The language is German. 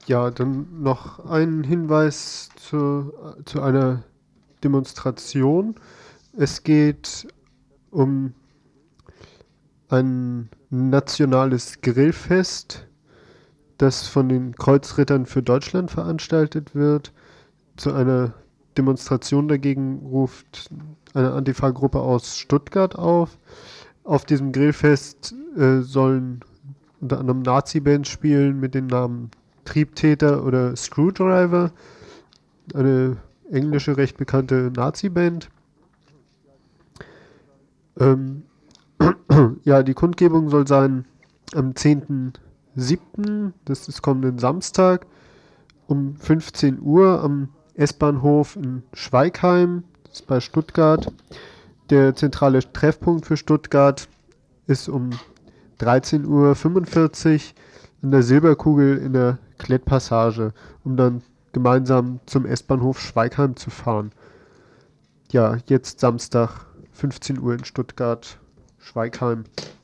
Ja, dann noch ein Hinweis zu einer Demonstration. Es geht um ein nationales Grillfest, das von den Kreuzrittern für Deutschland veranstaltet wird. Zu einer Demonstration dagegen ruft eine Antifa-Gruppe aus Stuttgart auf. Auf diesem Grillfest sollen unter anderem Nazi-Bands spielen mit den Namen Triebtäter oder Screwdriver, eine englische recht bekannte Nazi-Band. Ähm, ja, die Kundgebung soll sein am 10.07., das ist kommenden Samstag, um 15 Uhr am S-Bahnhof in Schweigheim, das ist bei Stuttgart. Der zentrale Treffpunkt für Stuttgart ist um 13:45 Uhr an der Silberkugel in der Klettpassage, um dann gemeinsam zum S-Bahnhof Schweigheim zu fahren. Ja, jetzt Samstag, 15 Uhr in Stuttgart, Schweigheim.